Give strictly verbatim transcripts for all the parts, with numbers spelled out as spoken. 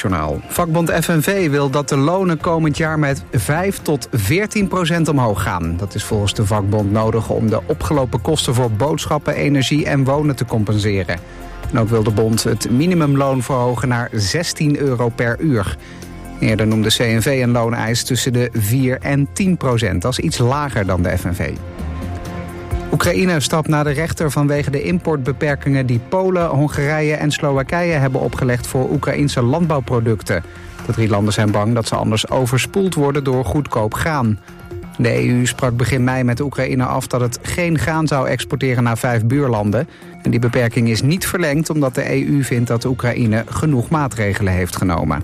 Journaal. Vakbond F N V wil dat de lonen komend jaar met vijf tot veertien procent omhoog gaan. Dat is volgens de vakbond nodig om de opgelopen kosten voor boodschappen, energie en wonen te compenseren. En ook wil de bond het minimumloon verhogen naar zestien euro per uur. Eerder noemde C N V een looneis tussen de vier en tien procent. Dat is iets lager dan de F N V. Oekraïne stapt naar de rechter vanwege de importbeperkingen die Polen, Hongarije en Slowakije hebben opgelegd voor Oekraïnse landbouwproducten. De drie landen zijn bang dat ze anders overspoeld worden door goedkoop graan. De E U sprak begin mei met Oekraïne af dat het geen graan zou exporteren naar vijf buurlanden. En die beperking is niet verlengd omdat de E U vindt dat Oekraïne genoeg maatregelen heeft genomen.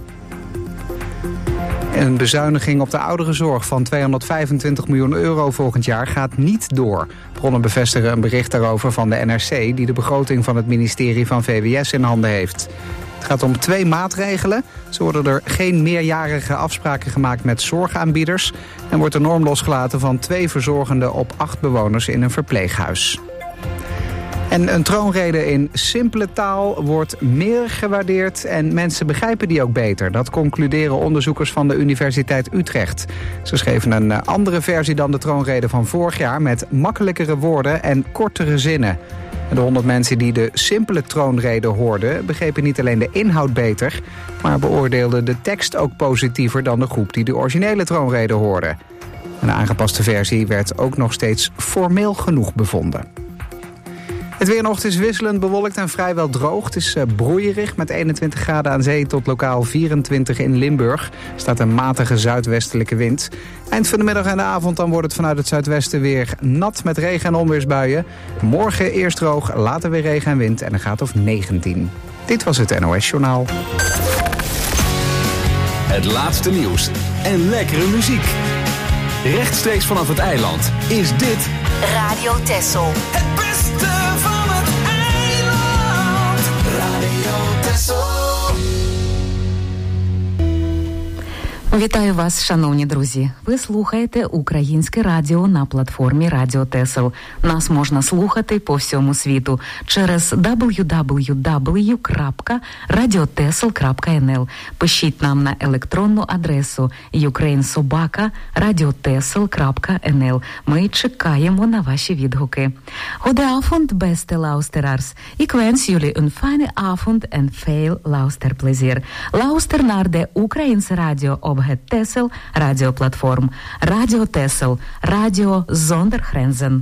Een bezuiniging op de ouderenzorg van tweehonderdvijfentwintig miljoen euro volgend jaar gaat niet door. Bronnen bevestigen een bericht daarover van de N R C, die de begroting van het ministerie van V W S in handen heeft. Het gaat om twee maatregelen. Zo worden er geen meerjarige afspraken gemaakt met zorgaanbieders en wordt de norm losgelaten van twee verzorgenden op acht bewoners in een verpleeghuis. En een troonrede in simpele taal wordt meer gewaardeerd en mensen begrijpen die ook beter. Dat concluderen onderzoekers van de Universiteit Utrecht. Ze schreven een andere versie dan de troonrede van vorig jaar met makkelijkere woorden en kortere zinnen. De honderd mensen die de simpele troonrede hoorden begrepen niet alleen de inhoud beter, maar beoordeelden de tekst ook positiever dan de groep die de originele troonrede hoorde. Een aangepaste versie werd ook nog steeds formeel genoeg bevonden. Het weer nog is wisselend bewolkt en vrijwel droog. Het is uh, broeierig met eenentwintig graden aan zee tot lokaal vierentwintig in Limburg. Er staat een matige zuidwestelijke wind. Eind van de middag en de avond dan wordt het vanuit het zuidwesten weer nat met regen- en onweersbuien. Morgen eerst droog, later weer regen en wind en een graad of negentien. Dit was het N O S Journaal. Het laatste nieuws en lekkere muziek. Rechtstreeks vanaf het eiland is dit Radio Texel. Het beste van het eiland. Radio Texel. Вітаю вас, шановні друзі. Ви слухаєте українське радіо на платформі Радіо Тесел. Нас можна слухати по всьому світу через дабл ю дабл ю дабл ю крапка радіотесел крапка ен ел. Пишіть нам на електронну адресу юкрейнсобака радіотесел крапка ен ел. Ми чекаємо на ваші відгуки. Goedenavond, beste luisteraars. Ik wens jullie een fijne avond en veel luisterplezier. Luister naar de Oekraïense radio op het Tessel radioplatform. Radio Tessel, radio zonder grenzen.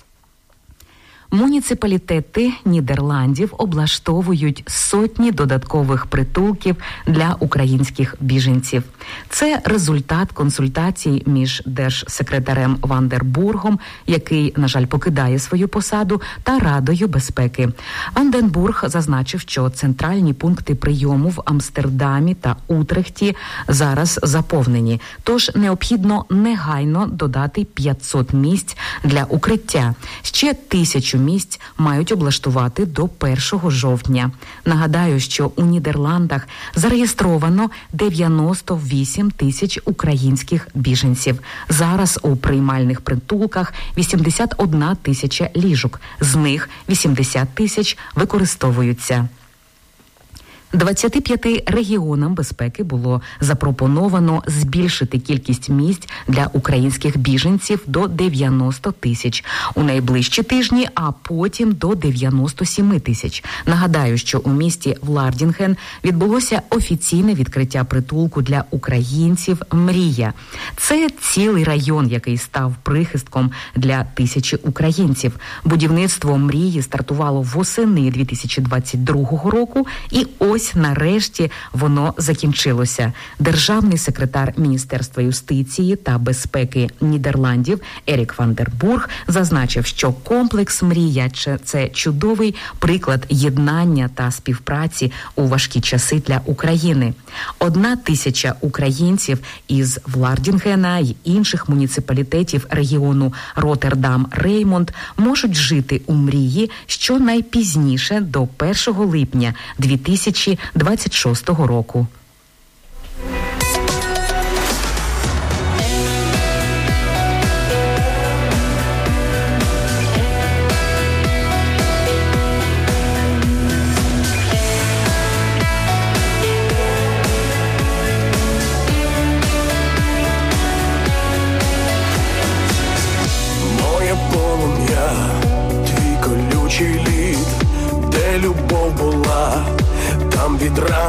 Муніципалітети Нідерландів облаштовують сотні додаткових притулків для українських біженців. Це результат консультацій між держсекретарем Вандербургом, який, на жаль, покидає свою посаду, та Радою безпеки. Ванденбург зазначив, що центральні пункти прийому в Амстердамі та Утрехті зараз заповнені, тож необхідно негайно додати п'ятсот місць для укриття. Ще тисячу місць мають облаштувати до першого жовтня. Нагадаю, що у Нідерландах зареєстровано дев'яносто вісім тисяч українських біженців. Зараз у приймальних притулках вісімдесят одна тисяча ліжок, з них вісімдесят тисяч використовуються. двадцяти п'яти регіонам безпеки було запропоновано збільшити кількість місць для українських біженців до дев'яносто тисяч у найближчі тижні, а потім до дев'яносто сім тисяч. Нагадаю, що у місті Влардінген відбулося офіційне відкриття притулку для українців «Мрія». Це цілий район, який став прихистком для тисячі українців. Будівництво «Мрії» стартувало восени дві тисячі двадцять другого року, і ось нарешті воно закінчилося. Державний секретар Міністерства юстиції та безпеки Нідерландів Ерік Вандербург зазначив, що комплекс «Мрія» – це чудовий приклад єднання та співпраці у важкі часи для України. Одна тисяча українців із Влардінгена й інших муніципалітетів регіону Роттердам-Реймонд можуть жити у «Мрії» щонайпізніше до першого липня дві тисячі двадцять шостого року.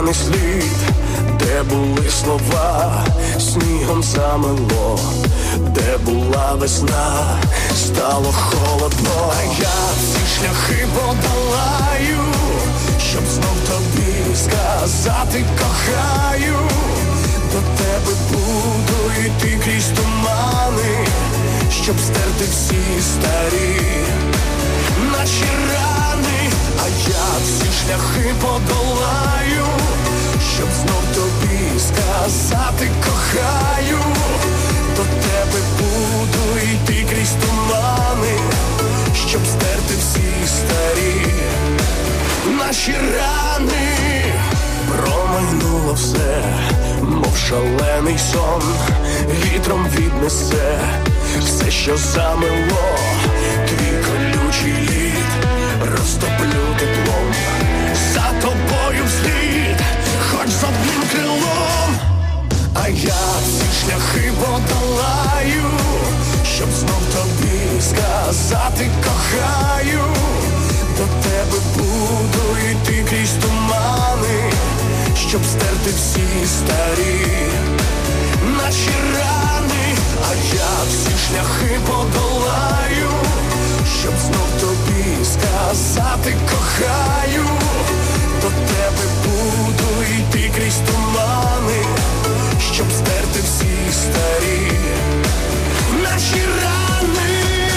поганий слід, де були слова, снігом замело, де була весна, стало холодно. А я всі шляхи подолаю, щоб знов тобі сказати кохаю. До тебе буду йти крізь тумани, щоб стерти всі старі наші рани. А я всі шляхи подолаю, щоб знов тобі сказати кохаю. До тебе буду йти крізь тумани, щоб стерти всі старі наші рани. Промайнуло все, мов шалений сон, вітром віднесе все, що замело. Твій колючий лід розтоплю теплом, за тобою вслід, хоч з одним крилом. А я всі шляхи подолаю, щоб знов тобі сказати кохаю. До тебе буду йти крізь тумани, щоб стерти всі старі наші рани. А я всі шляхи подолаю, щоб знов тобі сказати кохаю. До тебе буду йти крізь тумани, щоб стерти всі старі наші рани.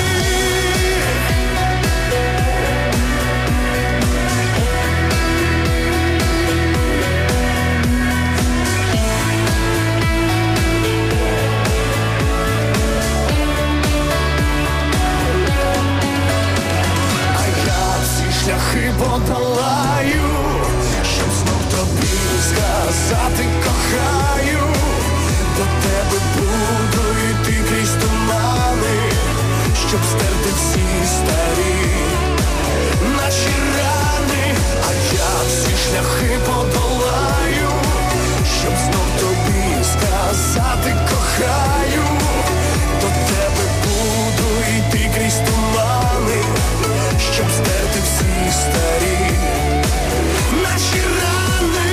Шляхи подолаю, щоб знов тобі сказати кохаю. До тебе буду йти крізь тумани, щоб стерти всі старі наші рани. А я всі шляхи подолаю, щоб знов тобі сказати кохаю. До тебе буду йти крізь тумани, щоб стерти всі старі наші рани.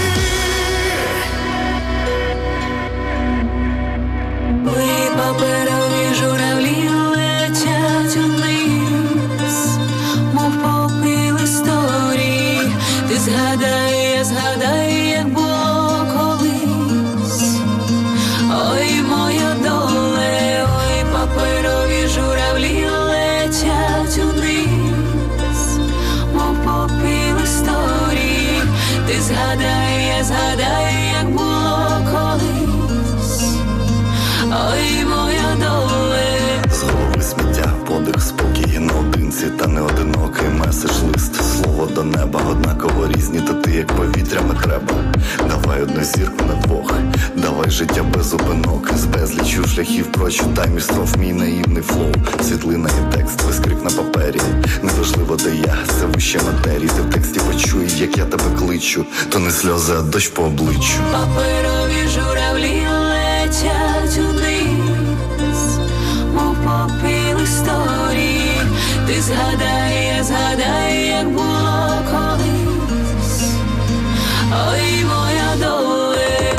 Ви паперові журавлі летять униз, мов попіл історії. Ти згадай, я згадаю, як було колись. Ой, моя доле, ой, паперові журавлі летять униз, мов попіл історії. Ти згадай, я згадаю, як було колись. Ой, моя доле. З голови сміття, подих, спокій, наодинці та не одинокий меседж лист. Слово до неба, однаково різні, та ти як повітрями треба. Давай одну зірку на двох, давай життя без зупинок. З безлічу шляхів прочитай між стров мій наївний флоу. Світлина і текст, вискрик на папері. Неважливо, де я, це вище матерії. Ти в тексті почуй, як я тебе кличу. То не сльози, а дощ по обличчю. Паперові журавлі летять униз, мов попіл історії. Ти згадай, я згадаю, як було колись. Ой, моя доле.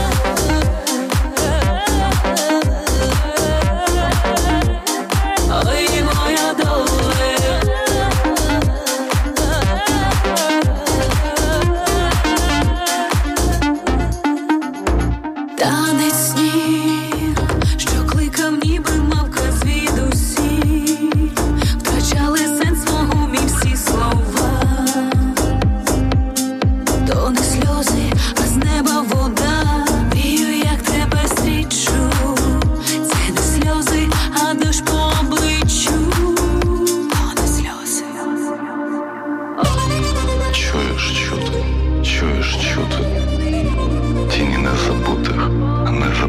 Ой, моя доле. Танець снів, що кликав, ніби мавка звідусіль. Втрачали сенс в гумі всі слова. То не сльози, а з неба вода. Мрію, як тебе зустрічу. Це не сльози, а дощ по обличчю. То не сльози. Чуєш чути, чуєш чути. Тіні незабутих, незабутих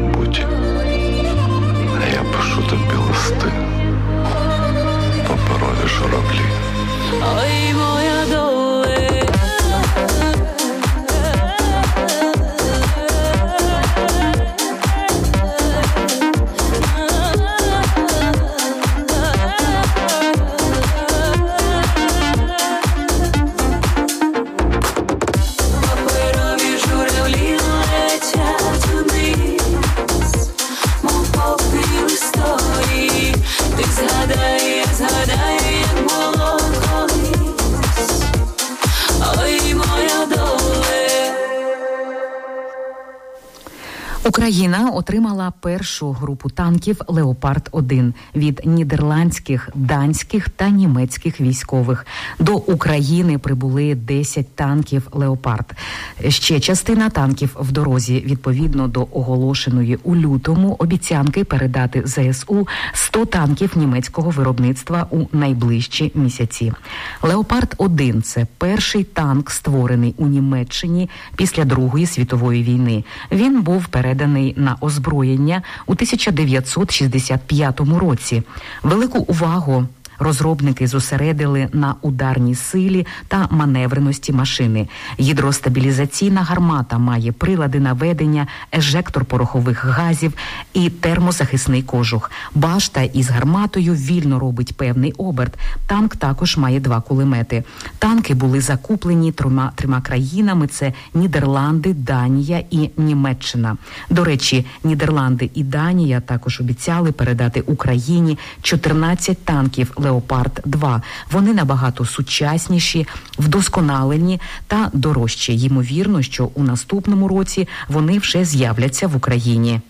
Україна отримала першу групу танків «Леопард один» від нідерландських, данських та німецьких військових. До України прибули десять танків «Леопард». Ще частина танків в дорозі, відповідно до оголошеної у лютому обіцянки передати зе ес у сто танків німецького виробництва у найближчі місяці. «Леопард один» – це перший танк, створений у Німеччині після Другої світової війни. Він був переданий переданий на озброєння у тисяча дев'ятсот шістдесят п'ятому році. Велику увагу розробники зосередили на ударній силі та маневреності машини. Гідростабілізаційна гармата має прилади наведення, ежектор порохових газів і термозахисний кожух. Башта із гарматою вільно робить певний оберт. Танк також має два кулемети. Танки були закуплені трьома, трьома країнами – це Нідерланди, Данія і Німеччина. До речі, Нідерланди і Данія також обіцяли передати Україні чотирнадцять танків «Леопард два». Вони набагато сучасніші, вдосконалені та дорожчі. Ймовірно, що у наступному році вони вже з'являться в Україні.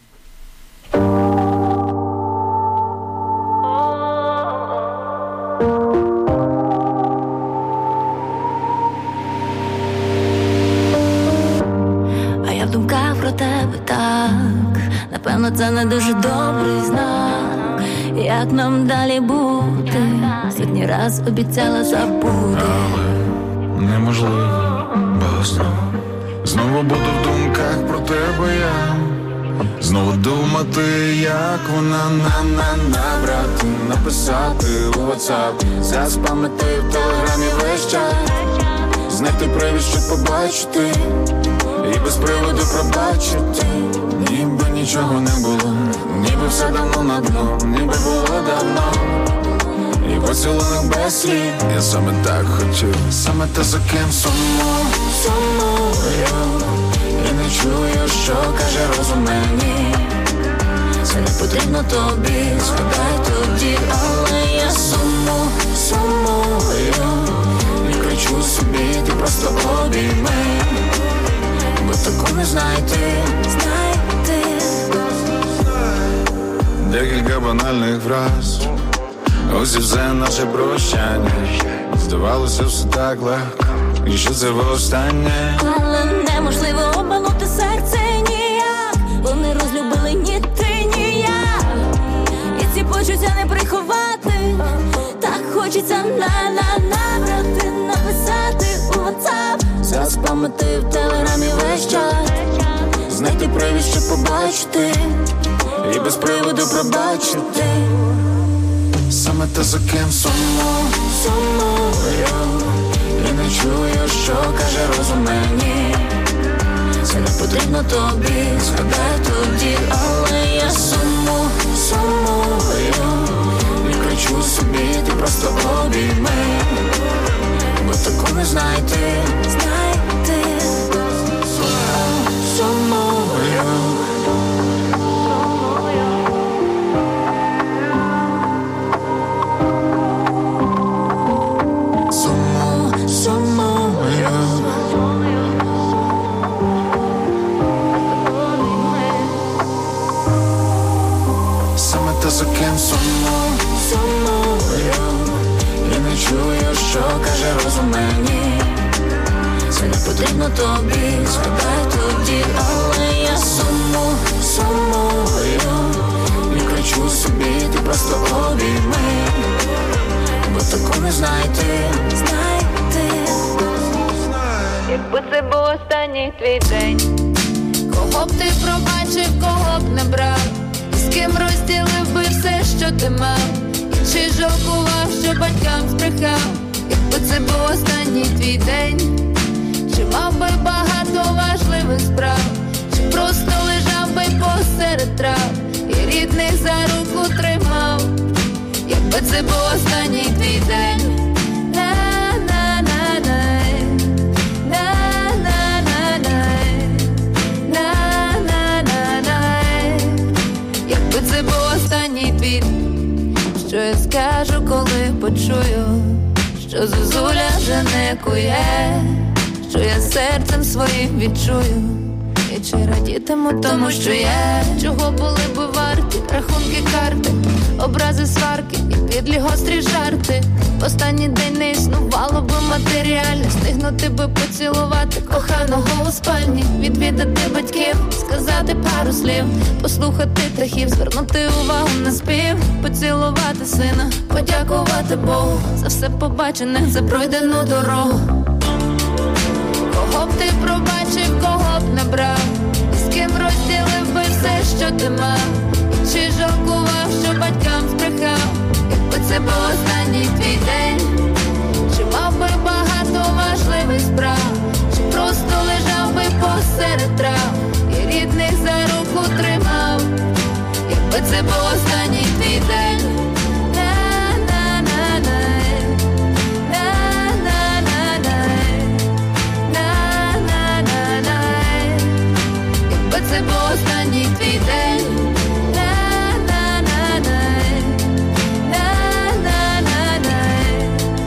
А я в думках про тебе так, напевно, це не дуже добрий знак. Як нам далі бути? Сотні раз обіцяла забути. Неможливо, бо знову Знову буду в думках про тебе я. Знову думати, як вона на-на набрати, написати у WhatsApp, заспамити в телеграмі весь час, знайти привід, щоб побачити, і без приводу пробачити. Ніби нічого не було, ніби все давно на дно, ніби було давно. І поцілунок без слів, я саме так хотів, саме те, за ким сумую, сумую. І не чую, що каже розум мені. Це не потрібно тобі, згадай тоді, але я суму, сумую. І кричу собі, ти просто обійми, бо таку не знайти, знайти. Декілька банальних фраз, ось і все наше прощання. Здавалося все так легко, і що це востаннє. Але неможливо обманути серце ніяк. Вони розлюбили ні ти, ні я. І ці почуття не приховати. Так хочеться на-на-набрати, написати у WhatsApp, заспамити в телеграмі весь час, знайти привід, щоб побачити, і без приводу пробачити. Саме те, за ким сумую, сумую. І не чую, що каже розум мені. Це не потрібно тобі, згадай тоді, але я суму, сумую. І кричу собі, ти просто обійми, бо таку не знайти, знайти. Сумую. за ким сумую, сумую. І не чую, що каже розум мені. Це не потрібно тобі, згадай тоді, але я суму, сумую. І кричу собі, ти просто обійми, бо таку не знайти, знайти. Якби це був останній твій день, кого б ти пробачив, кого б не брав, з ким розділив би все, що ти мав, і чи жалкував, що батькам збрехав. Якби це був останній твій день, чи мав би багато важливих справ, чи просто лежав би посеред трав і рідних за руку тримав. Якби це був останній твій день, це був останній твіт. Що я скажу, коли почую, що зозуля вже не кує, що я серцем своїм відчую, і чи раді радітиму тому, що є. Чого були би варті рахунки, карти, образи, сварки і підлі гострі жарти. В останній день не існувало би матеріальне, стигнути би поцілувати коханого у спальні, відвідати батьків, сказати пару слів, послухати птахів, звернути увагу на спів, поцілувати сина, подякувати Богу за все побачене, за пройдену дорогу. Кого б ти пробачив, кого б не брав, з ким розділив би все, що ти мав, і чи жалкував, що батькам збрехав, якби це був останній твій день, чи мав би багато важливих справ, чи просто лежав би посеред трав і рідних за руку тримав, якби це був останній твій день. Це був останній твій день. На-на-на-най, на-на-на-най,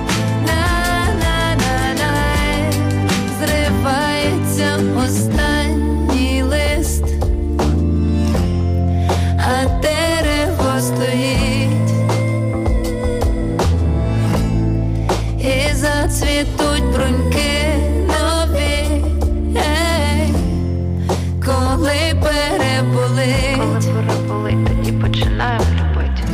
на-на-на-най. Зривається останній лист, а дерево стоїть, і зацвітуть бруньки нові. Коли переболить, тоді починаємо любити.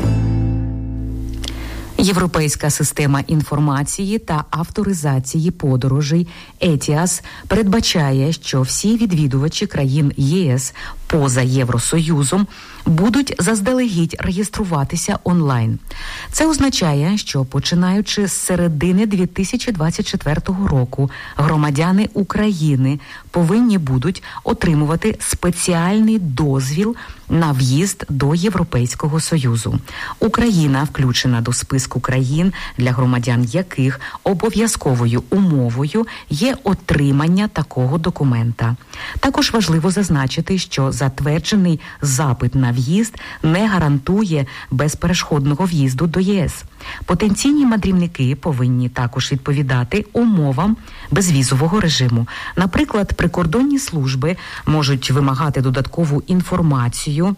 Європейська система інформації та авторизації подорожей ЕТІАС передбачає, що всі відвідувачі країн ЄС поза Євросоюзом будуть заздалегідь реєструватися онлайн. Це означає, що починаючи з середини дві тисячі двадцять четвертого року громадяни України повинні будуть отримувати спеціальний дозвіл на в'їзд до Європейського Союзу. Україна включена до списку країн, для громадян яких обов'язковою умовою є отримання такого документа. Також важливо зазначити, що затверджений запит на в'їзд не гарантує безперешкодного в'їзду до ЄС. Потенційні мандрівники повинні також відповідати умовам безвізового режиму. Наприклад, прикордонні служби можуть вимагати додаткову інформацію,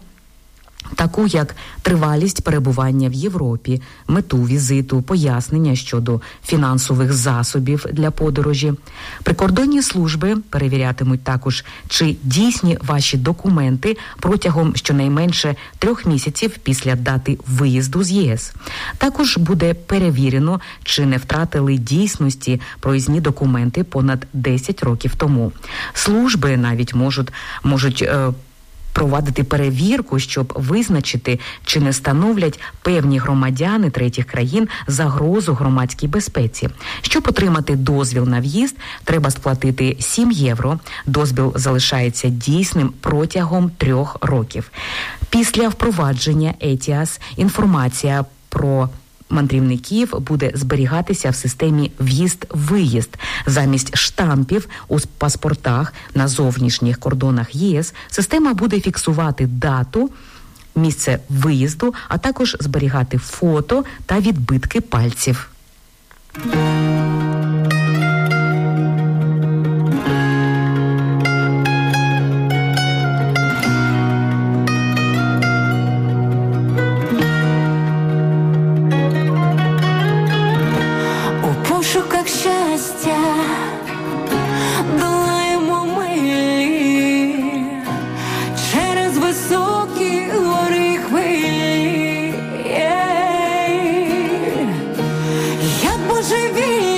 таку як тривалість перебування в Європі, мету візиту, пояснення щодо фінансових засобів для подорожі. Прикордонні служби перевірятимуть також, чи дійсні ваші документи протягом щонайменше трьох місяців після дати виїзду з ЄС. Також буде перевірено, чи не втратили дійсності проїзні документи понад десять років тому. Служби навіть можуть, можуть е, провадити перевірку, щоб визначити, чи не становлять певні громадяни третіх країн загрозу громадській безпеці. Щоб отримати дозвіл на в'їзд, треба сплатити сім євро. Дозвіл залишається дійсним протягом трьох років. Після впровадження ЕТІАС інформація про мандрівників буде зберігатися в системі в'їзд-виїзд. Замість штампів у паспортах на зовнішніх кордонах ЄС система буде фіксувати дату, місце виїзду, а також зберігати фото та відбитки пальців. Як божевільні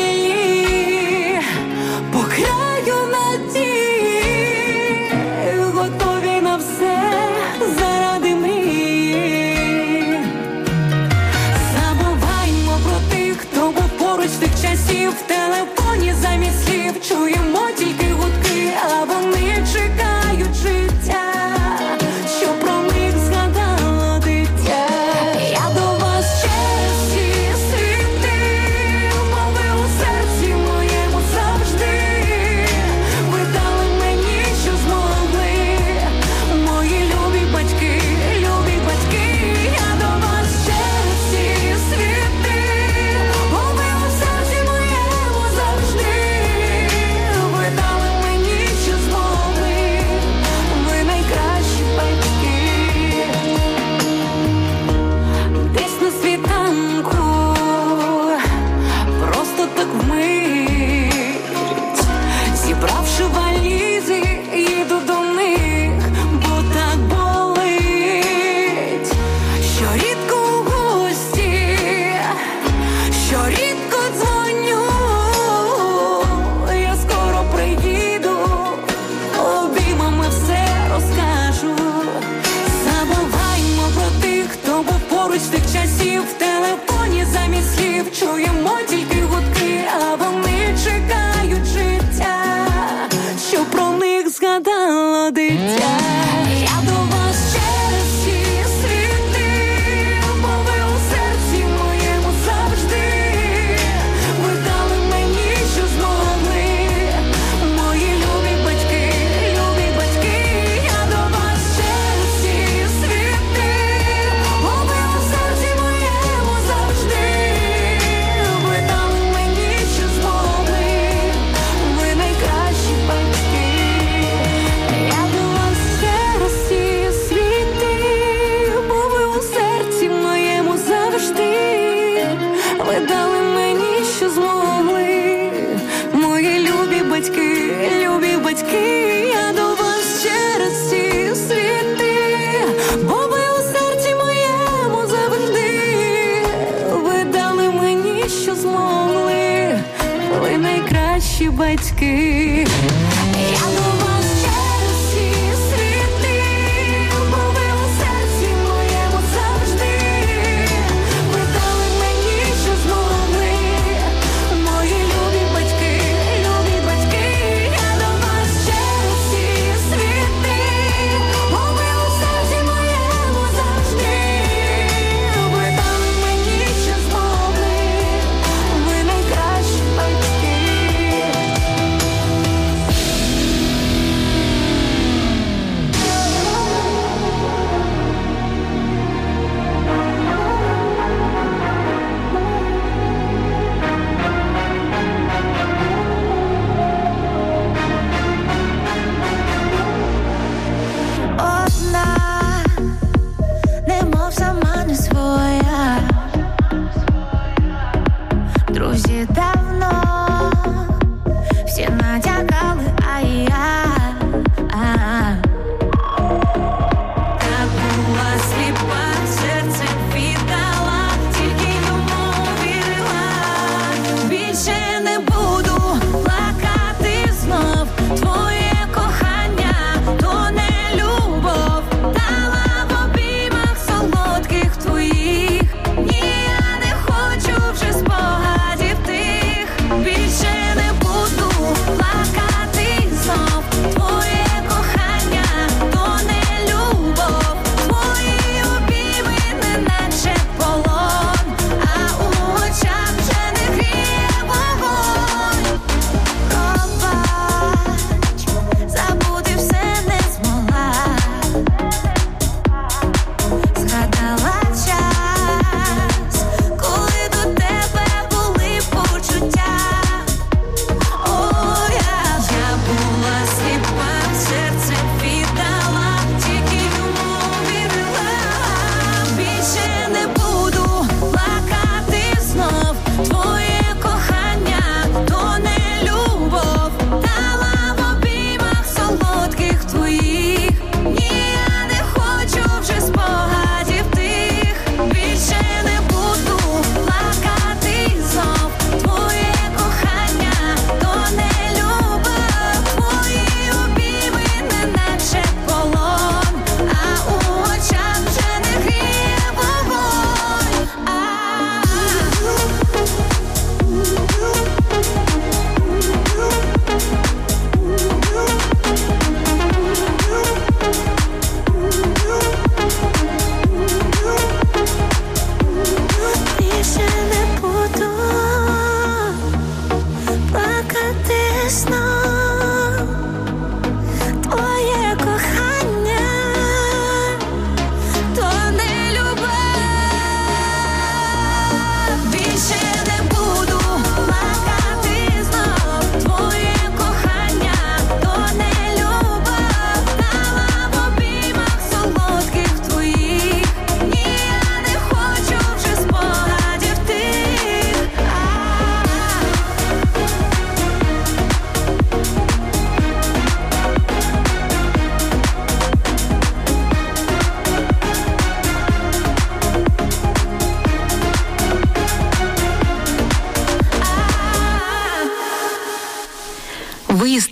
мого дитя. Я до вас через всі світи, бо ви у серці моєму завжди. Ви дали мені, що змогли, мої любі батьки, любі батьки. Я до вас через всі світи, бо ви у серці моєму завжди. Ви дали мені, що змогли, ви найкращі батьки. Я до вас через всі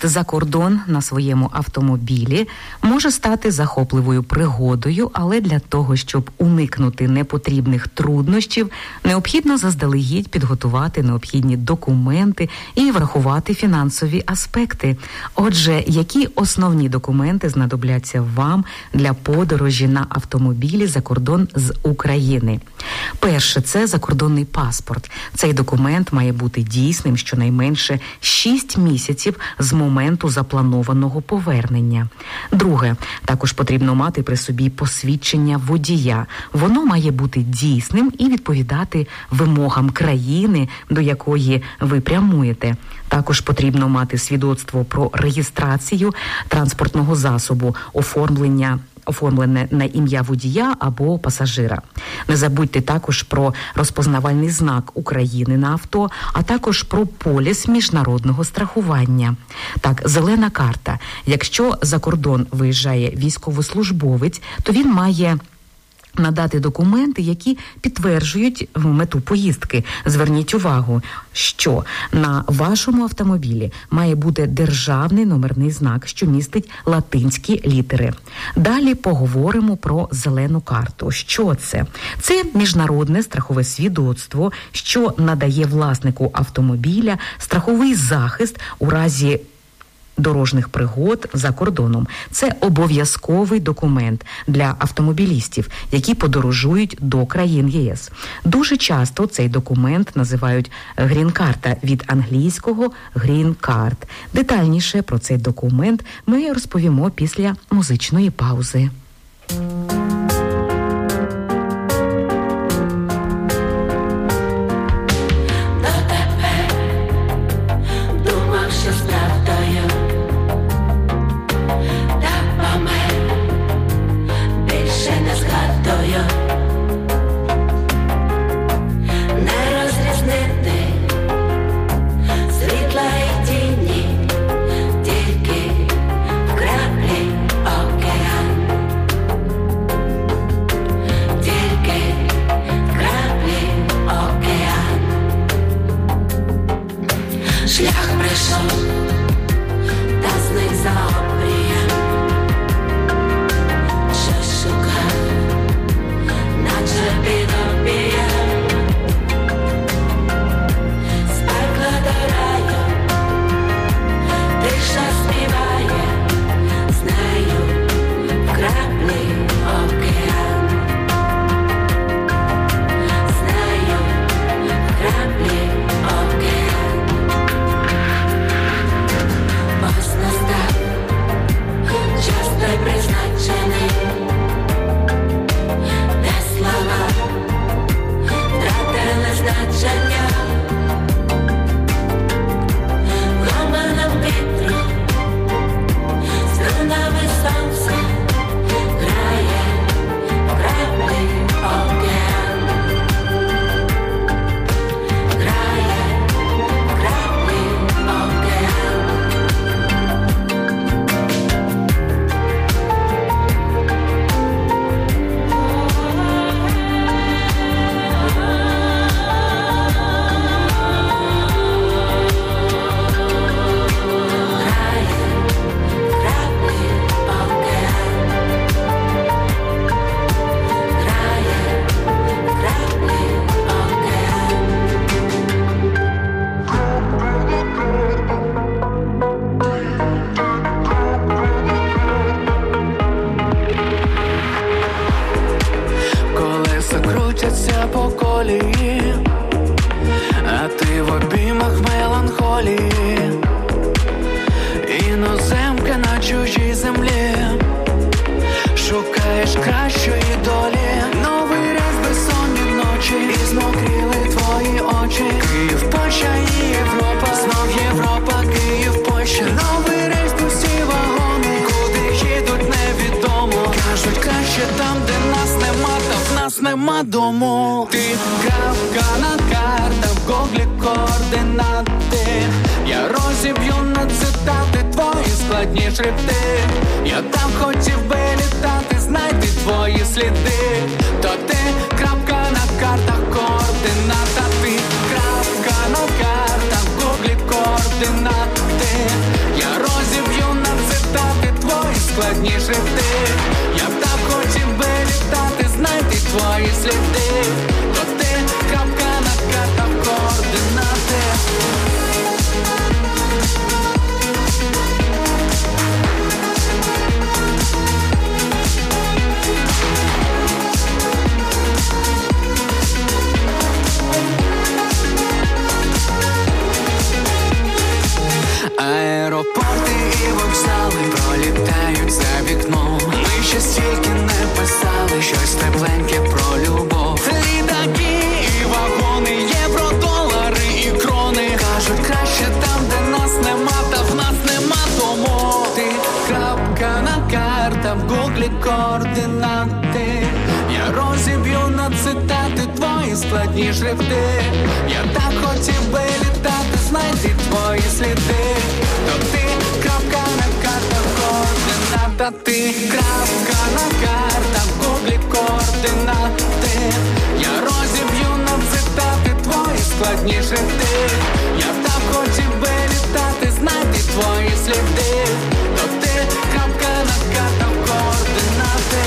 Виїзд за кордон на своєму автомобілі може стати захопливою пригодою, але для того, щоб уникнути непотрібних труднощів, необхідно заздалегідь підготувати необхідні документи і врахувати фінансові аспекти. Отже, які основні документи знадобляться вам для подорожі на автомобілі за кордон з України? Перше – це закордонний паспорт. Цей документ має бути дійсним щонайменше шість місяців з моменту запланованого повернення. Друге, також потрібно мати при собі посвідчення водія. Воно має бути дійсним і відповідати вимогам країни, до якої ви прямуєте. Також потрібно мати свідоцтво про реєстрацію транспортного засобу, оформлення оформлене на ім'я водія або пасажира. Не забудьте також про розпознавальний знак України на авто, а також про поліс міжнародного страхування. Так, зелена карта. Якщо за кордон виїжджає військовослужбовець, то він має надати документи, які підтверджують мету поїздки. Зверніть увагу, що на вашому автомобілі має бути державний номерний знак, що містить латинські літери. Далі поговоримо про зелену карту. Що це? Це міжнародне страхове свідоцтво, що надає власнику автомобіля страховий захист у разі дорожніх пригод за кордоном. Це обов'язковий документ для автомобілістів, які подорожують до країн ЄС. Дуже часто цей документ називають грін-карта від англійського грін-карт. Детальніше про цей документ ми розповімо після музичної паузи. Нема дому. Ти крапка на картах, в гуглі координати. Я розіб'ю на цитати твої складні шрифти. Я там хотів би літати, знайти твої сліди. То ти крапка на картах, координата. Ти крапка на картах, в гуглі координати. Я розіб'ю Напиши щось тепленьке про любов. Літаки і вагони, євро-долари і крони. Кажуть, краще там, де нас нема, та в нас нема тому. Ти крапка на картах, в гуглі координати. Я розіб'ю на цитати твої складні шрифти. Я так хотів би літати, знайти твої сліди. То ти крапка на картах, координата. Ти крапка на картах, в гуглі координати. Я розіб'ю на цитати твої складні шрифти. Я так хотів би літати, знайти твої сліди. То ти крапка на картах, координати.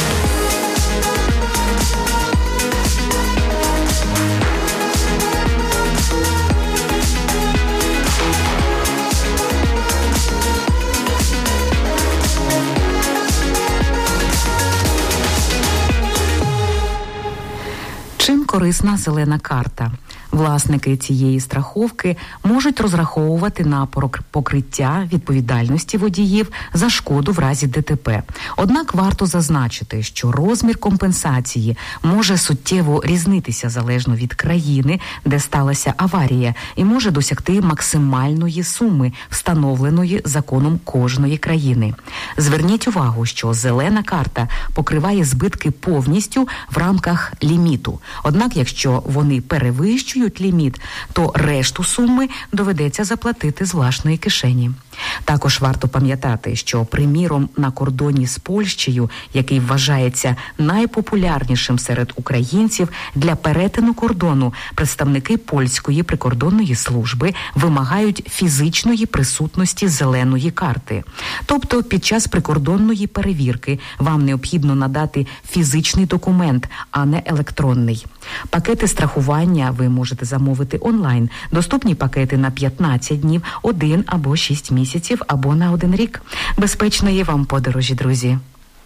Чим корисна зелена карта? Власники цієї страховки можуть розраховувати на покриття відповідальності водіїв за шкоду в разі ДТП. Однак варто зазначити, що розмір компенсації може суттєво різнитися залежно від країни, де сталася аварія, і може досягти максимальної суми, встановленої законом кожної країни. Зверніть увагу, що зелена карта покриває збитки повністю в рамках ліміту. Однак, якщо вони перевищують ліміт, то решту суми доведеться заплатити з власної кишені. Також варто пам'ятати, що, приміром, на кордоні з Польщею, який вважається найпопулярнішим серед українців, для перетину кордону представники польської прикордонної служби вимагають фізичної присутності зеленої карти. Тобто під час прикордонної перевірки вам необхідно надати фізичний документ, а не електронний. Пакети страхування ви можете замовити онлайн. Доступні пакети на п'ятнадцять днів, один або шість місяців, або на один рік. Безпечної вам подорожі, друзі!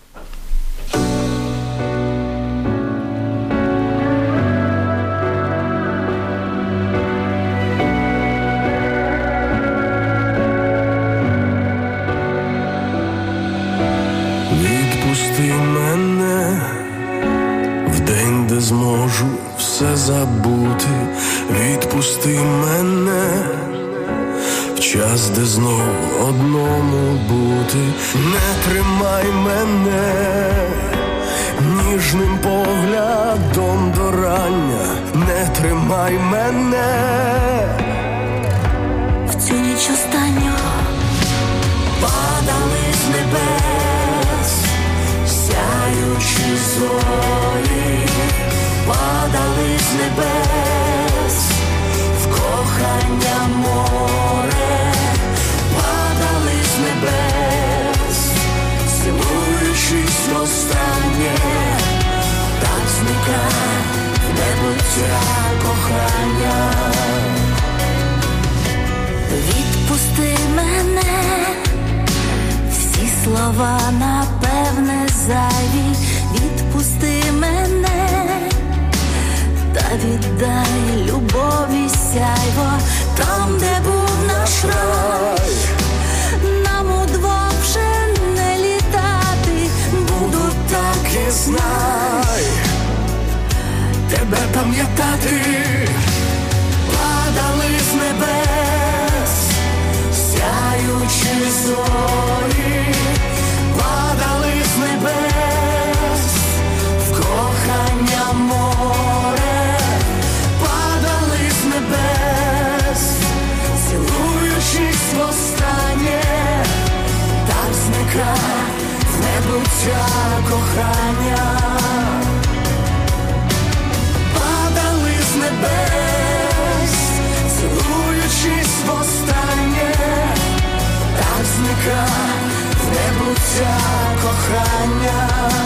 Відпусти мене в день, де зможу все забути. Відпусти мене в час, де знов одному бути. Не тримай мене ніжним поглядом до рання. Не тримай мене в цю ніч останню. Падали з небес сяючі зорі, падали з небес в кохання море, падали з небес, цілуючись востаннє, так зникає в небуття кохання. Відпусти мене, всі слова напевне зайві. Відпусти мене, та віддай любові сяйво, там, де був наш рай. Нам удвох вже не літати, буду так і знай, тебе пам'ятати. Падали з небес сяючі зорі, падали з небес в кохання море, падали з небес, цілуючись востаннє, так зникає в небуття кохання. Падали з небес, цілуючись востаннє, так зникає в небуття кохання.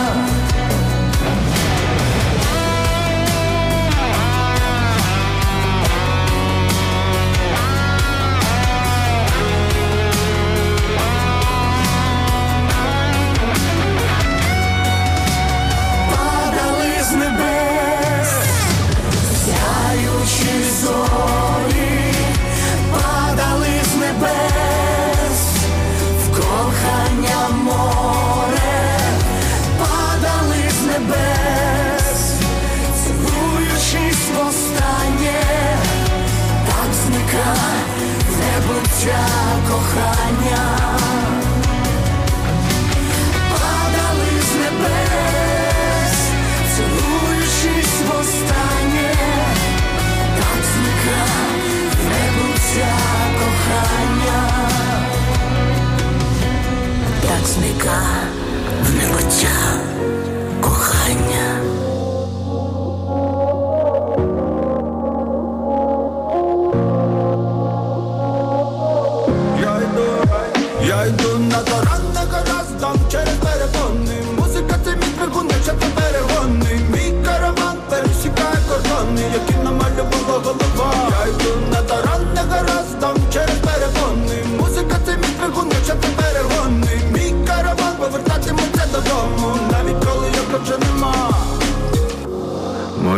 Падали з небес сяючі зорі, падали з небес в кохання море,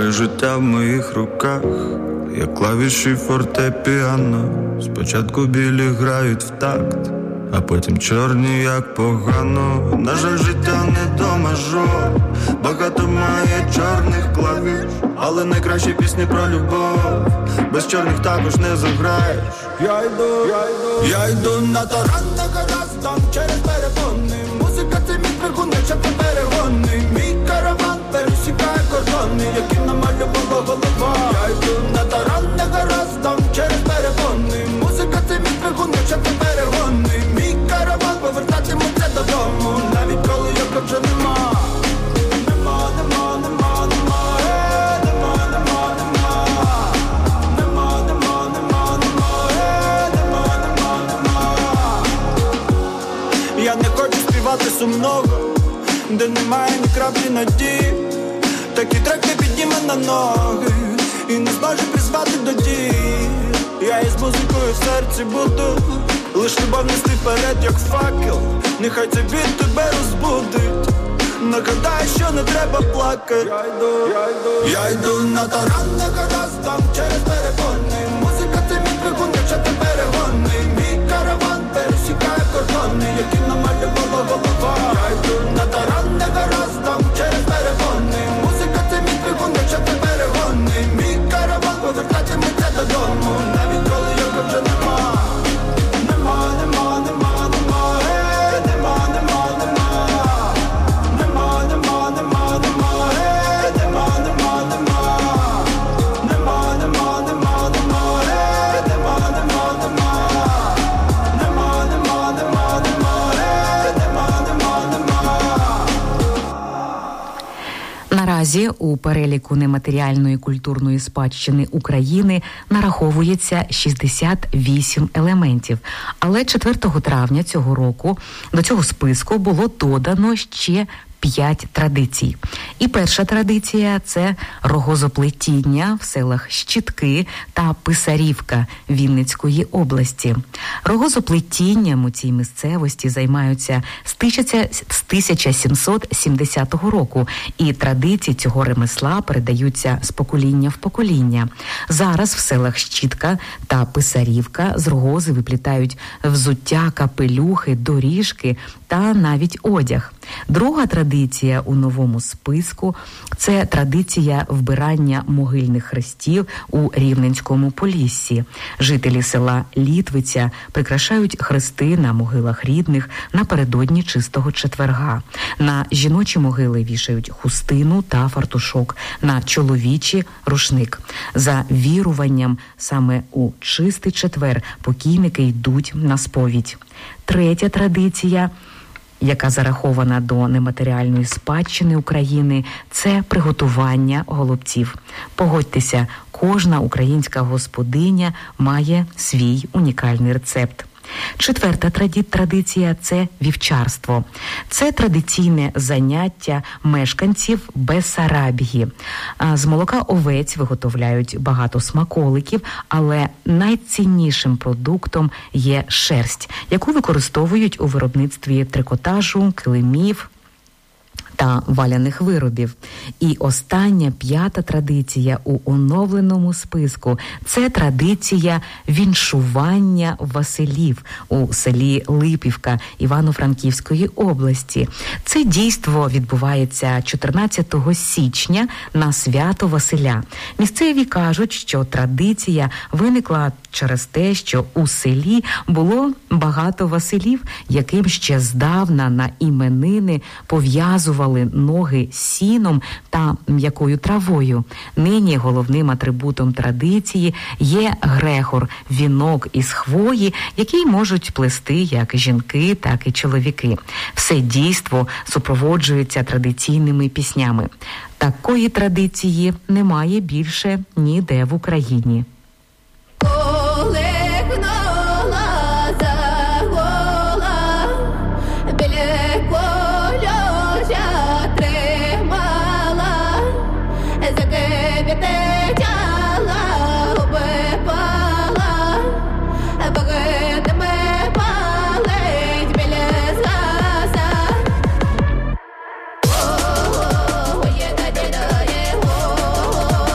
Моє життя в моїх руках, як клавіші фортепіано. Спочатку білі грають в такт, а потім чорні, як погано. На жаль, життя не до мажор, багато має чорних клавіш, але найкращі пісні про любов без чорних також не заграєш. Я йду, я йду, я йду на таран, на гаразд, там через перепони. Музика це мій двигун, якщо ти перегони. Мій караван пересікає кордони, які намалювала голова. Я йду на таран, на гаразд, там через перепони. Музика це мій двигун, якщо ти перегони. Мій караван повертатиметься додому, навіть коли його вже нема. Нема, нема, нема, нема, е, нема, нема, нема. Нема, нема, нема, нема, е, нема, нема, нема. Я не хочу співати сумного, де немає ні краплі надії. Такий трек не підніме на ноги і не зможе призвати до дії. Я із музикою в серці буду лиш любов нести вперед, як факел. Нехай цей біт тебе розбудить, нагадай, що не треба плакати. Я йду, я йду, я йду на таран, на гаразд, там через перепони. Музика це мій двигун, якщо ти перегони. Мій караван пересікає кордони, які намалювала голова. Я йду на таран, на гаразд, там через перепони. Музика це мій двигун, якщо ти перегони. Мій караван повертатиметься додому, навіть коли його вже нема. Нема, нема, нема, нема, е, нема, нема, нема. Нема, нема, нема, нема, е, нема, нема, нема. Нема, нема, нема, нема, е, нема, нема, нема. Нема, нема, нема, нема, е, нема, нема, нема. Наразі у переліку нематеріальної культурної спадщини України нараховується шістдесят вісім елементів. Але четвертого травня цього року до цього списку було додано ще п'ять традицій. І перша традиція – це рогозоплетіння в селах Щитки та Писарівка Вінницької області. Рогозоплетінням у цій місцевості займаються з тисяча сімсот сімдесятого року, і традиції цього ремесла передаються з покоління в покоління. Зараз в селах Щитка та Писарівка з рогози виплітають взуття, капелюхи, доріжки та навіть одяг. Друга традиція у новому списку – це традиція вбирання могильних хрестів у Рівненському Поліссі. Жителі села Літвиця прикрашають хрести на могилах рідних напередодні Чистого четверга. На жіночі могили вішають хустину та фартушок, на чоловічі – рушник. За віруванням, саме у Чистий четвер покійники йдуть на сповідь. Третя традиція – яка зарахована до нематеріальної спадщини України, це приготування голубців. Погодьтеся, кожна українська господиня має свій унікальний рецепт. Четверта традиція – це вівчарство. Це традиційне заняття мешканців Бессарабії. З молока овець виготовляють багато смаколиків, але найціннішим продуктом є шерсть, яку використовують у виробництві трикотажу, килимів та валяних виробів. І остання, п'ята традиція у оновленому списку – це традиція віншування Василів у селі Липівка Івано-Франківської області. Це дійство відбувається чотирнадцятого січня на свято Василя. Місцеві кажуть, що традиція виникла через те, що у селі було багато Василів, яким ще здавна на іменини пов'язували ноги сіном та м'якою травою. Нині головним атрибутом традиції є грехор – вінок із хвої, який можуть плести як жінки, так і чоловіки. Все дійство супроводжується традиційними піснями. Такої традиції немає більше ніде в Україні. Oh,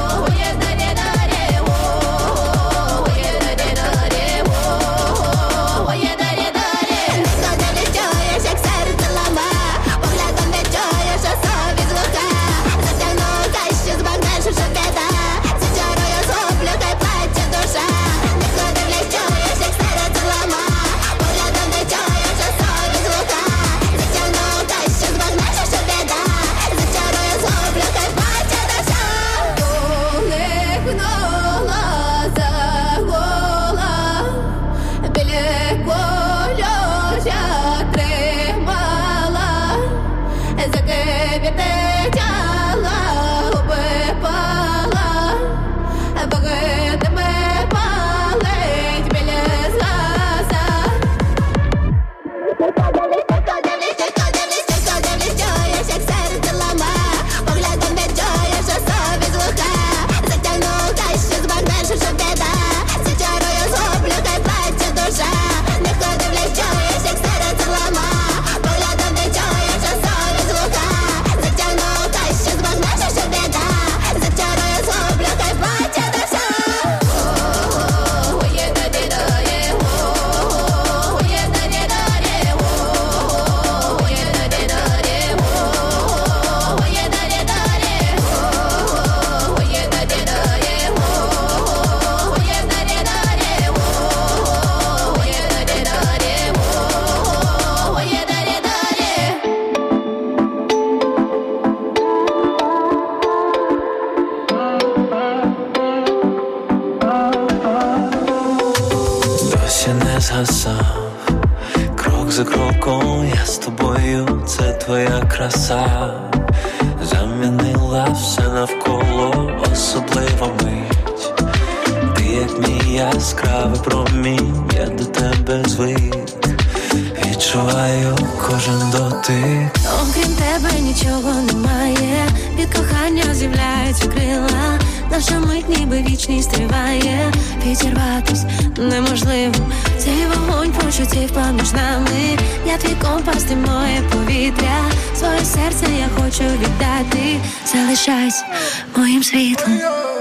гасав. Крок за кроком я з тобою, це твоя краса. Замінила все навколо, особлива мить. Ти як мій яскравий промінь, я до тебе звик. Відчуваю кожен дотик. Окрім тебе нічого немає, від кохання з'являються крила. Наша мить ніби вічність триває, підірватись неможливо. Цей вогонь почуттів поміж нами. Я твій компас, ти моє повітря. Своє серце я хочу віддати. Залишайся моїм світлом.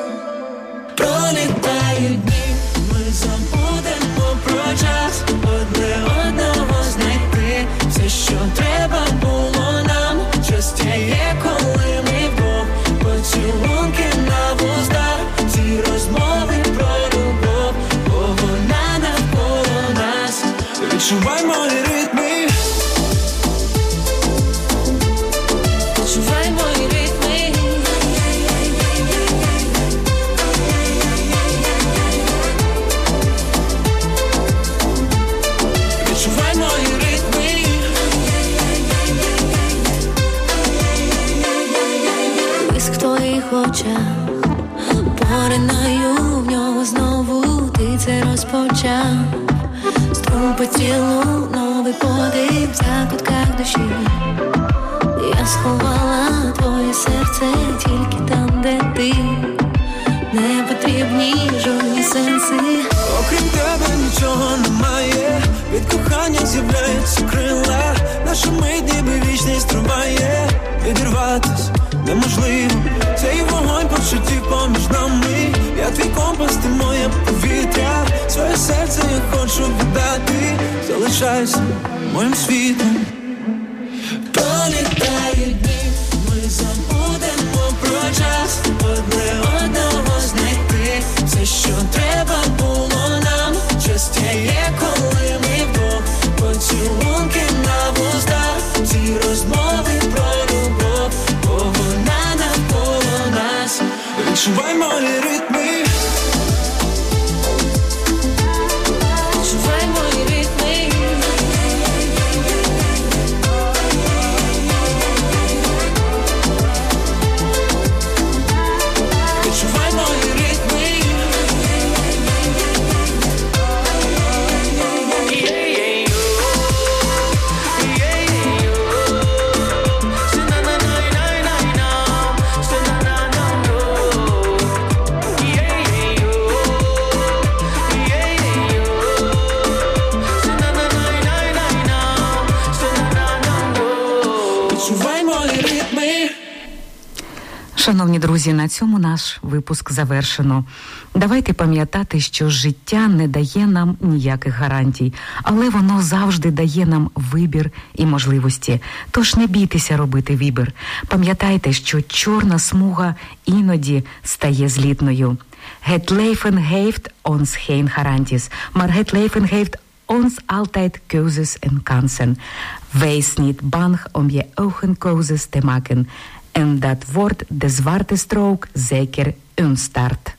Пролітають дні, ми забудемо про час. Одне одного знайти, все, що треба було нам. Щастя є, коли ми вдвох. Поцілунки на вустах, ці розмови про любов, бо вона навколо нас. Відчувай мої ритми, відчувай мої ритми. Відчувай мої ритми. Блиск в твоїх очах, поринаю в нього знову. Ти це розпочав. Струм по тілу, новий подих в закутках душі. Я сховала твоє серце тільки там, де ти. Не потрібні жодні сенси. Окрім тебе нічого немає, від кохання з'являються крила. Наша мить ніби вічність триває, відірватись неможливо. Цей вогонь почуттів поміж нами. Я твій компас, ти моє повітря. Своє серце я хочу віддати. Залишайся моїм світом. Пролітають дні, ми забудемо про час. Одне одного знайти, все, що треба було нам. Щастя є, коли ми вдвох. Поцілунки на вустах, ці розмови про любов, бо вона навколо нас. Відчувай мої ритми. Відчувай мої ритми. Відчувай мої ритми. Відчувай мої ритми. Шановні друзі, на цьому наш випуск завершено. Давайте пам'ятати, що життя не дає нам ніяких гарантій, але воно завжди дає нам вибір і можливості. Тож не бійтеся робити вибір. Пам'ятайте, що чорна смуга іноді стає злітною. Het leven heeft ons geen garanties, maar het leven heeft ons altijd keuzes en kansen. Wees niet bang om je eigen keuzes te maken. En dat wordt de zwarte strook zeker een start.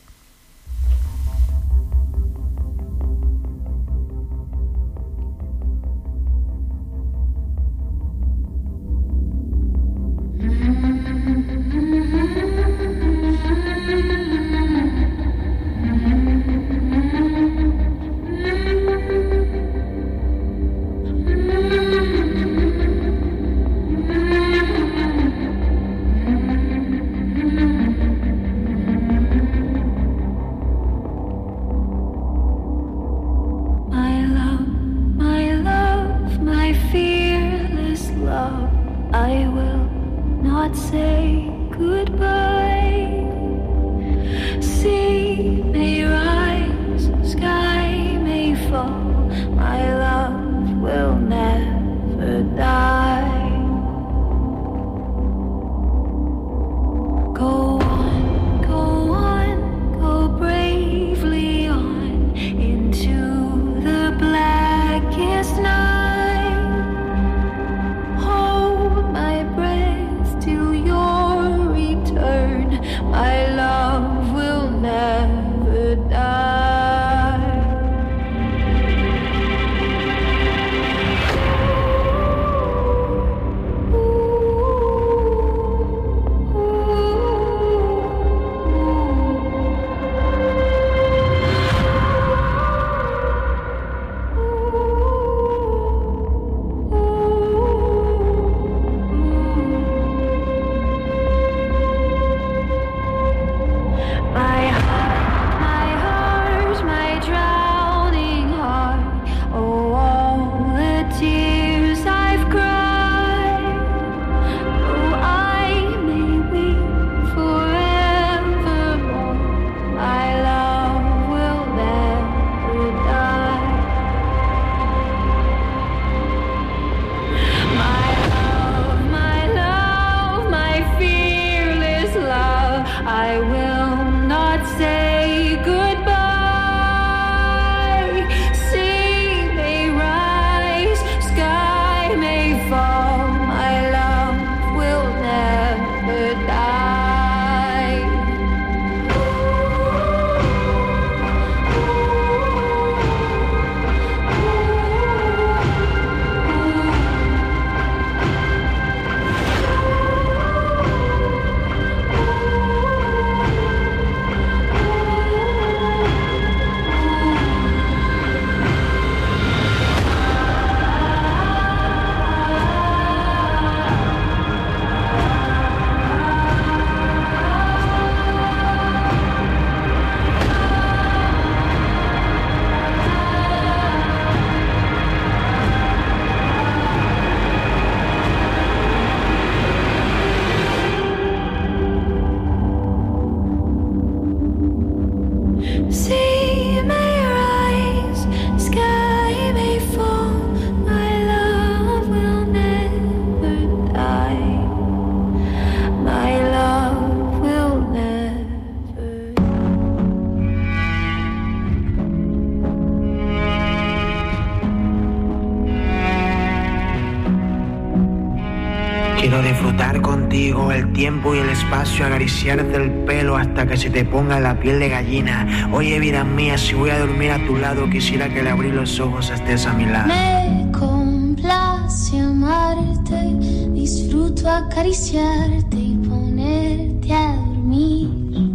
contigo, el tiempo y el espacio, acariciarte el pelo hasta que se te ponga la piel de gallina. Oye, vida mía, si voy a dormir a tu lado, quisiera que al abrir los ojos estés a mi lado. Me complace amarte, disfruto acariciarte y ponerte a dormir.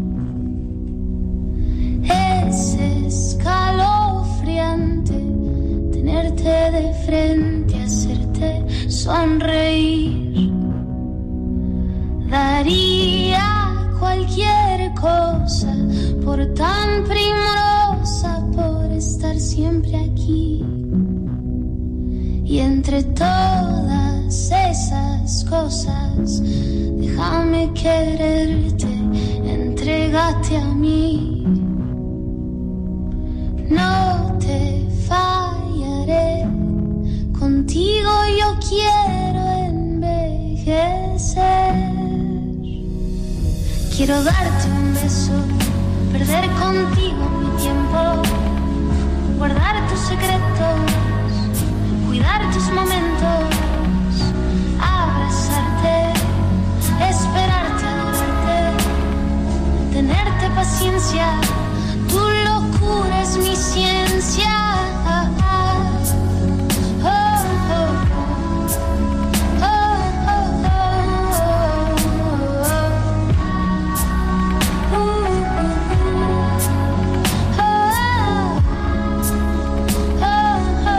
Es escalofriante tenerte de frente, hacerte sonreír. Daría cualquier cosa por tan primorosa, por estar siempre aquí. Y entre todas esas cosas, déjame quererte, entrégate a mí. No te fallaré, contigo yo quiero envejecer. Quiero darte un beso, perder contigo mi tiempo, guardar tus secretos, cuidar tus momentos, abrazarte, esperarte, adorarte, tenerte paciencia. Tu locura es mi ciencia. Oh, oh, oh. Oh, oh, oh, oh. Uh, uh, uh. Oh, oh,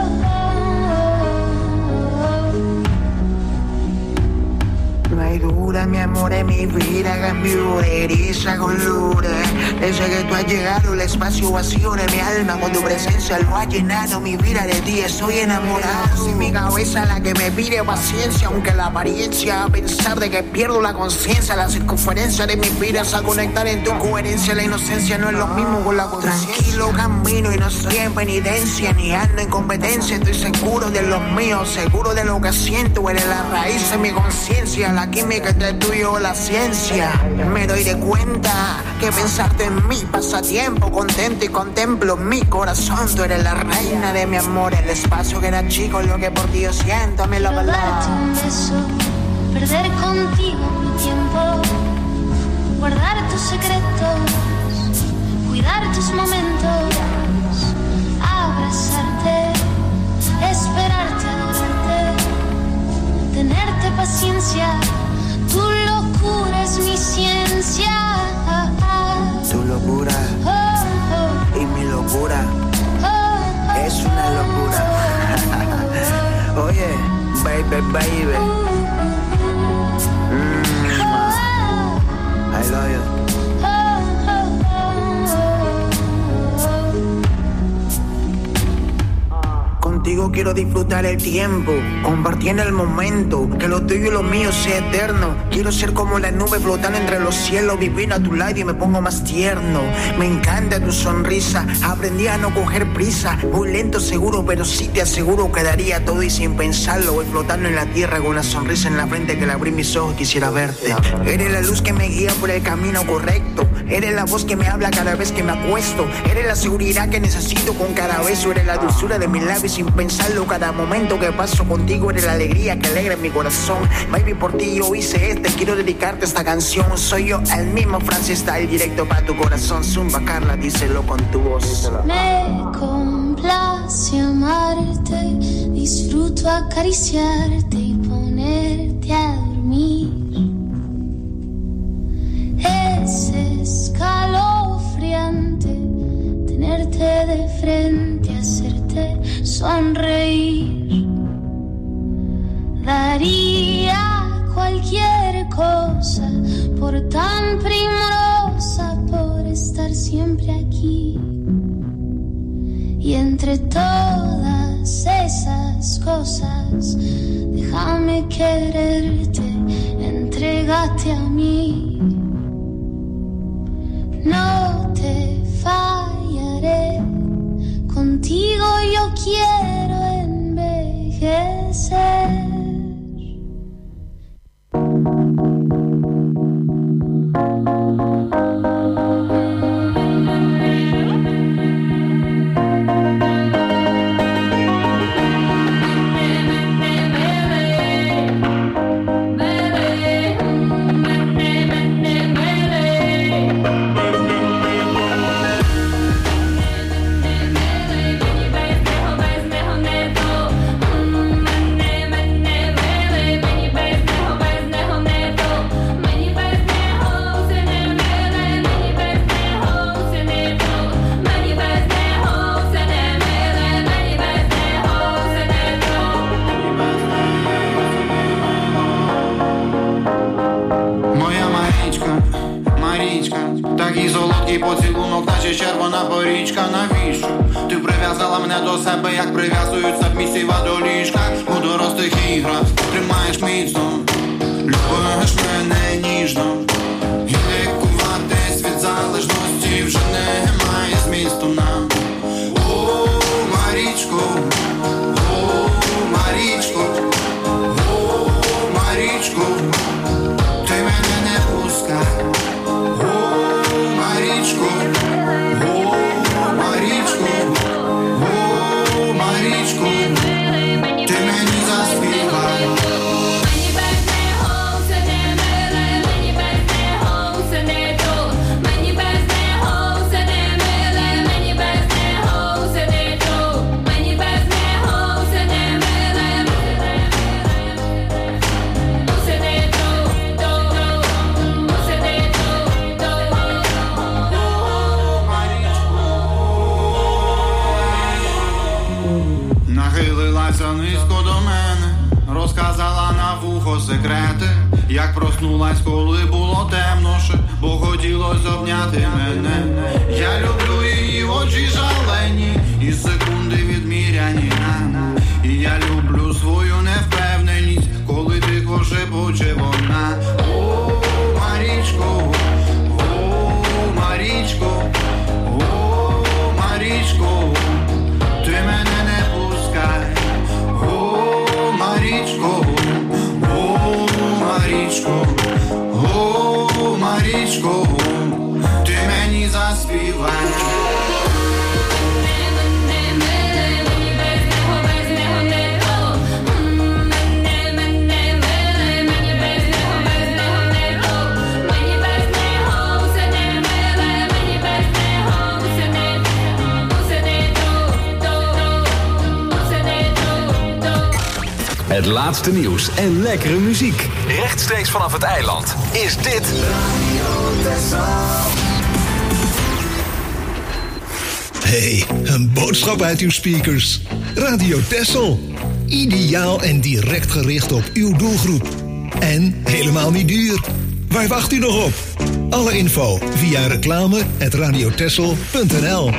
oh, oh. No hay duda, mi amor, en mi vida cambió de gris a color. Desde que tú has llegado, el espacio vacío de mi alma con tu presencia lo ha llenado. Mi vida de ti, estoy enamorado. Si mi cabeza la que me pide paciencia, aunque la apariencia, a pesar de que pierdo la conciencia, la circunferencia de mis vidas a conectar en tu coherencia. La inocencia no es lo mismo con la conciencia. Tranquilo camino y no estoy en penitencia, ni ando en competencia. Estoy seguro de los míos, seguro de lo que siento. Eres la raíz de mi conciencia, la química entre tú y yo, la ciencia. Me doy de cuenta que pensarte en mí pasatiempo, contento y contemplo mi corazón. Tú eres la reina de mi amor, el espacio que era chico, lo que por ti yo siento, me lo Quiero darte un beso, perder contigo mi tiempo, guardar tus secretos, cuidar tus momentos, abrazarte, esperarte, adorarte, tenerte paciencia. Tu locura es mi ciencia. Tu locura oh, oh. y mi locura oh, oh, es una locura. Oye, baby, baby. Mm. I love you. Contigo quiero disfrutar el tiempo, compartiendo el momento, que lo tuyo y lo mío sea eterno. Quiero ser como la nube flotando entre los cielos, vivir a tu lado y me pongo más tierno. Me encanta tu sonrisa, aprendí a no coger prisa. Muy lento seguro, pero sí te aseguro que daría todo y sin pensarlo. Voy flotando en la tierra con una sonrisa en la frente que al abrir mis ojos quisiera verte. Eres la luz que me guía por el camino correcto. Eres la voz que me habla cada vez que me acuesto. Eres la seguridad que necesito con cada beso. Eres la dulzura de mis labios sin pensarlo. Cada momento que paso contigo eres la alegría que alegra mi corazón. Baby, por ti yo hice este, quiero dedicarte esta canción. Soy yo el mismo Francis Style, directo para tu corazón. Zumba Carla, díselo con tu voz. Me complace amarte, disfruto acariciarte y ponerte a dormir. Es escalofriante tenerte de frente, hacerte sonreír. Daría cualquier cosa por tan primorosa, por estar siempre aquí. Y entre todas esas cosas, déjame quererte, entrégate a mí. No te fallaré, contigo yo quiero envejecer. І поцілунок, наче червона порічка. Навіщо? Ти прив'язала мене до себе, як прив'язують сабмісіва до ліжка. У дорослих іграх тримаєш міцно, любиш мене ніжно. І лікуватись від залежності вже немає змісту нам. О, Марічко, о, Марічко, о, Марічко, ти мене не пускай. О, Марічко, о, Марічко, о, Марічко, ти мені заспівай. Нахилилася низько до мене, розказала на вухо секрети, як проснулась, коли було темноше, бо хотілось обняти мене. Я люблю її очі жалені, і секунди відміряні нам. І я люблю свою невпевненість, коли тихо шепоче вона. О, Марічко, о, Марічко, о, Марічко, ти мене не пускай. О, Марічко, о, Марічко, о, Марічко, ти мені заспівай. Het laatste nieuws en lekkere muziek. Rechtstreeks vanaf het eiland is dit Hey, een boodschap uit uw speakers. Radio Texel. Ideaal en direct gericht op uw doelgroep. En helemaal niet duur. Waar wacht u nog op? Alle info via reclame at radiotexel punt n l.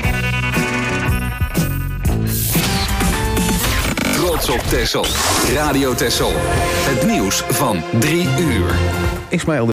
Trots op Texel. Radio Texel. Het nieuws van drie uur. Ismaël